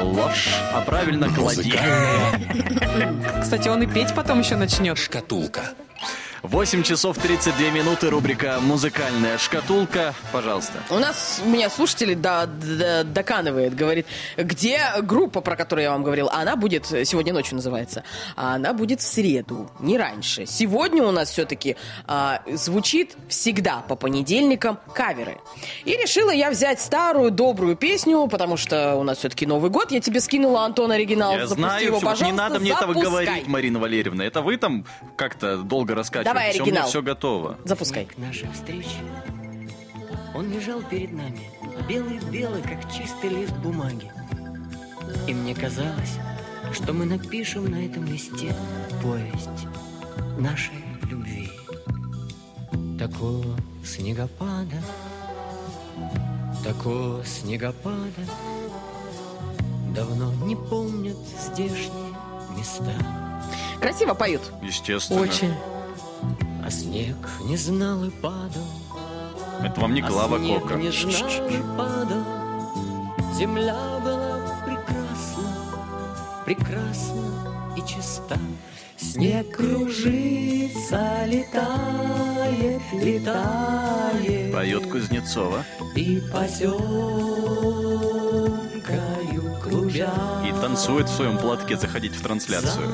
ложь, а правильно клади. Кстати, он и петь потом еще начнет. Шкатулка. 8 часов 32 минуты, рубрика «Музыкальная шкатулка». Пожалуйста. У меня слушатель доканывает, говорит, где группа, про которую я вам говорил, она будет, сегодня ночью называется, а она будет в среду, не раньше. Сегодня у нас все-таки звучит всегда по понедельникам каверы. И решила я взять старую добрую песню, потому что у нас все-таки Новый год. Я тебе скинула, Антон, оригинал. Я Запусти знаю, его, все, пожалуйста, не надо мне этого запускай. говорить, Марина Валерьевна. Это вы там как-то долго раскачиваете. Давай Все, оригинал. мне все готово. Запускай. К нашей встрече он лежал перед нами, белый-белый, как чистый лист бумаги. И мне казалось, что мы напишем на этом листе повесть нашей любви. Такого снегопада давно не помнят здешние места. Красиво поют. Естественно. Очень. А снег не знал и падал. Это вам не Клава снег Кока. не знал и падал. Земля была прекрасна и чиста. Снег кружится, летает. Поет Кузнецова. И поземкою кружа. И танцует в своем платке заходить в трансляцию.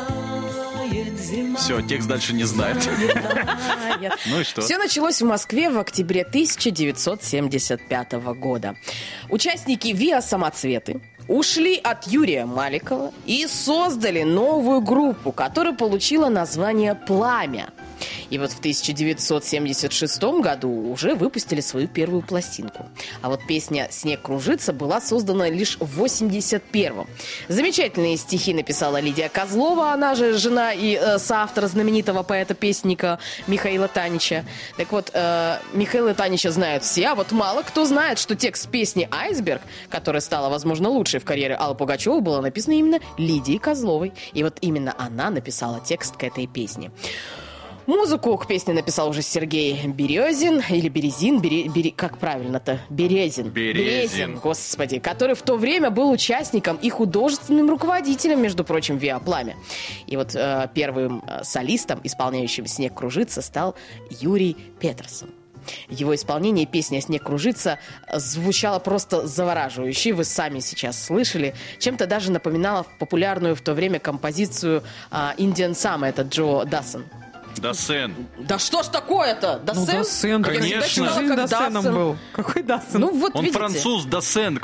Все, текст дальше не знает. Ну и что? Все началось в Москве в октябре 1975 года. Участники ВИА «Самоцветы» ушли от Юрия Маликова и создали новую группу, которая получила название «Пламя». И вот в 1976 году уже выпустили свою первую пластинку. А вот песня «Снег кружится» была создана лишь в 1981-м. Замечательные стихи написала Лидия Козлова, она же жена и соавтор знаменитого поэта-песенника Михаила Танича. Так вот, Михаила Танича знают все, а вот мало кто знает, что текст песни «Айсберг», которая стала, возможно, лучшей в карьере Аллы Пугачевой, была написана именно Лидией Козловой. И вот именно она написала текст к этой песне. Музыку к песне написал уже Сергей Березин, или Березин, как правильно-то? Березин, господи, который в то время был участником и художественным руководителем, между прочим, ВИА «Пламя». И вот первым солистом, исполняющим «Снег кружится», стал Юрий Петерсон. Его исполнение песни «Снег кружится» звучало просто завораживающе. Вы сами сейчас слышали. Чем-то даже напоминало популярную в то время композицию «Indian Summer», это Джо Дассен. Дассен. Да что ж такое-то? Дассен? Ну, Дассен, конечно. Жизнь Дассеном был. Какой Дассен? Ну, вот Он видите. француз, Дассен.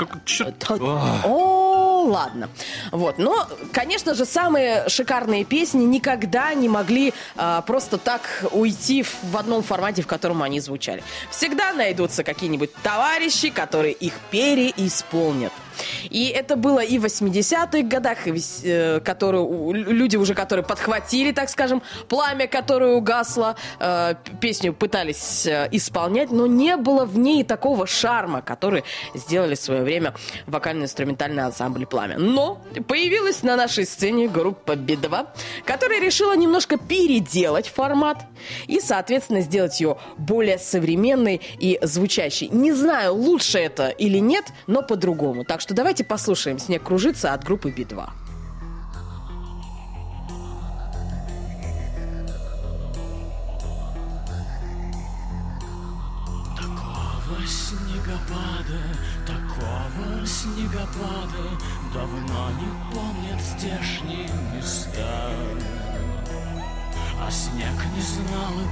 О, ладно. Вот. Но, конечно же, самые шикарные песни никогда не могли просто так уйти в одном формате, в котором они звучали. Всегда найдутся какие-нибудь товарищи, которые их переисполнят. И это было и в 80-х годах, и люди уже, которые подхватили, так скажем, пламя, которое угасло, песню пытались исполнять, но не было в ней такого шарма, который сделали в свое время вокально-инструментальный ансамбль «Пламя». Но появилась на нашей сцене группа Би-2, которая решила немножко переделать формат и, соответственно, сделать ее более современной и звучащей. Не знаю, лучше это или нет, но по-другому. Так что давайте послушаем «Снег кружится» от группы Би-2. Такого снегопада давно не помнят здешние места. А снег не знал и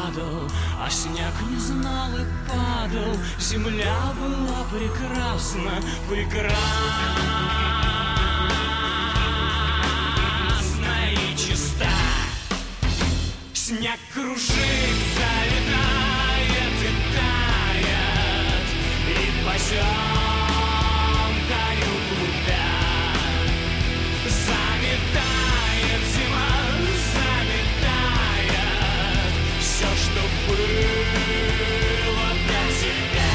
падал, земля была прекрасна и чиста. Снег кружится, летает и тает, и поземкою клубя заметает зима, заметает все, что было для тебя.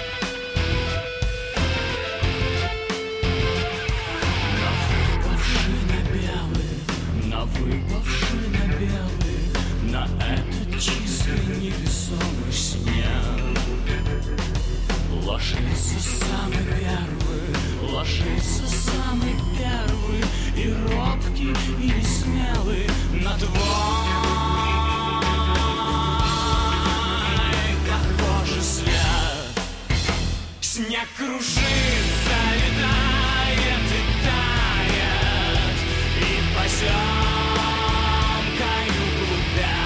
На выпавшей Ложится самый первый, ложится самый первый, и робкий, и несмелый на твой похожий свет. Снег кружится, летает и тает, и поземкою глубя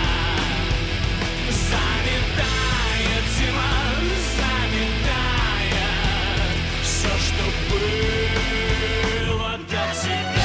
заметает зима, заметает все, что было до тебя.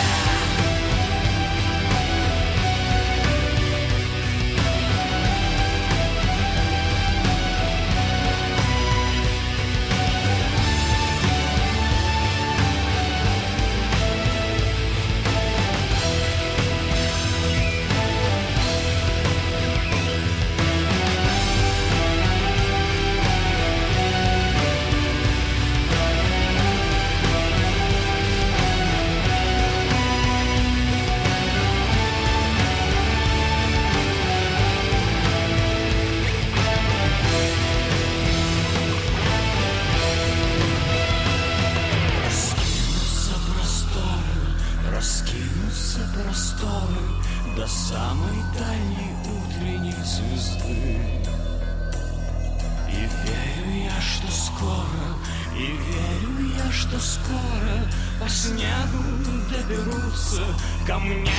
Раскинутся просторы до самой дальней утренней звезды. И верю я, что скоро, и верю я, что скоро по снегу доберутся ко мне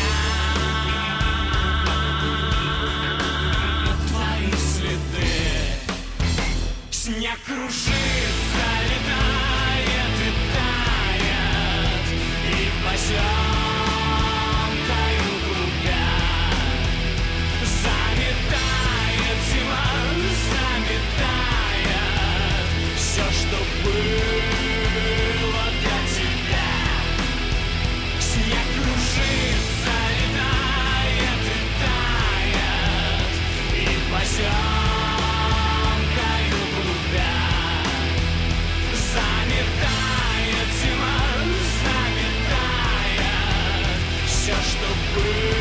твои следы. Снег кружится, летает и тает, и поземкою глубя заметает зима, заметает все, что было для тебя. Снег кружится, летает и тает, и поземкою глубя заметает зима, заметает все, что было.